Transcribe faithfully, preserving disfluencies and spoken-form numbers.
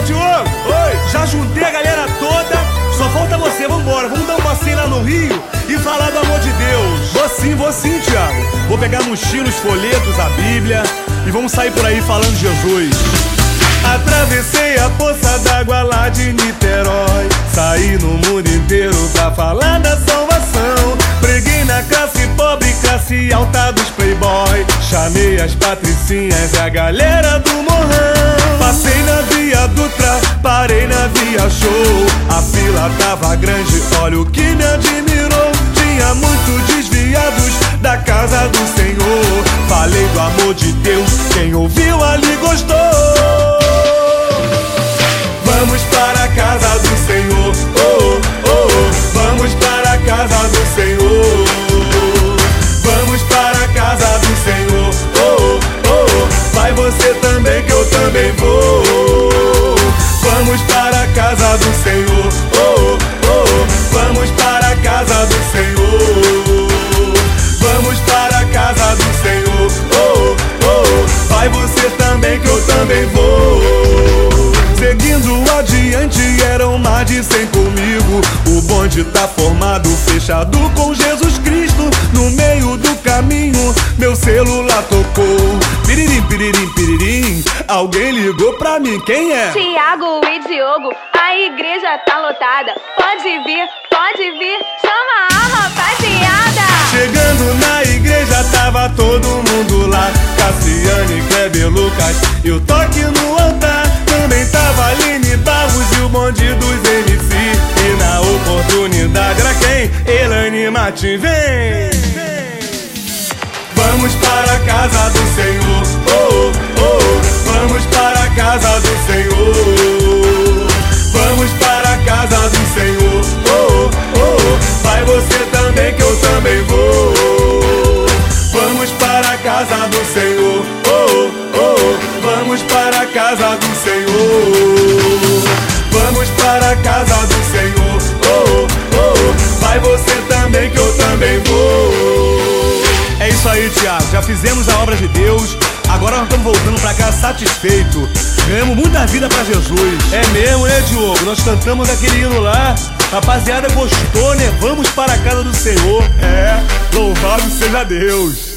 Diogo! Oi! Já juntei a galera toda, só falta você, vambora. Vamos dar um passeio lá no Rio e falar do amor de Deus. Vou sim, vou sim, Thiago. Vou pegar mochilas, folhetos, a Bíblia e vamos sair por aí falando de Jesus. Atravessei a poça d'água lá de Niterói, saí no mundo inteiro pra falar da salvação. Preguei na classe pobre, classe alta dos playboy, chamei as patricinhas e a galera do morrão. Passei na Via Dutra, parei na Via Show, a fila tava grande, olha o que me admirou. Tinha muitos desviados da casa do Senhor. Falei do amor de Deus, quem ouviu ali gostou. Vamos para a casa do Senhor, oh, oh, oh. Vamos para a casa do Senhor. Vamos para a casa do Senhor, oh, oh, oh. Vai você também que eu também vou. Vamos para a casa do Senhor, oh, oh, oh. Vamos para a casa do Senhor. Vamos para a casa do Senhor, oh, oh, oh. Vai você também que eu também vou. Seguindo adiante, eram mais de cem comigo. O bonde tá formado, fechado com Jesus Cristo. No meio do caminho, meu celular tocou. Piririm, piririm, piririm. Alguém ligou pra mim, quem é? Tiago e Diogo, a igreja tá lotada. Pode vir, pode vir, chama a rapaziada. Chegando na igreja, tava todo mundo lá. Cassiane, Kleber, Lucas e o toque no altar. Também tava Aline Barros e o bonde dos M C. E na oportunidade era quem? Elaine Martins, vem! Vamos para a casa do Senhor, oh, oh, oh. Vamos para a casa do Senhor. Vamos para a casa do Senhor, oh, oh, oh. Vai você também que eu também vou. Vamos para a casa do Senhor, oh, oh, oh. Vamos para a casa do Senhor. Vamos para a casa do Senhor, oh, oh, oh. Vai você também que eu também vou. É isso aí, Thiago, já fizemos a obra de Deus. Agora nós estamos voltando pra cá satisfeito. Ganhamos muita vida pra Jesus. É mesmo, né, Diogo? Nós cantamos aquele hino lá. Rapaziada gostou, né? Vamos para a casa do Senhor. É, louvado seja Deus.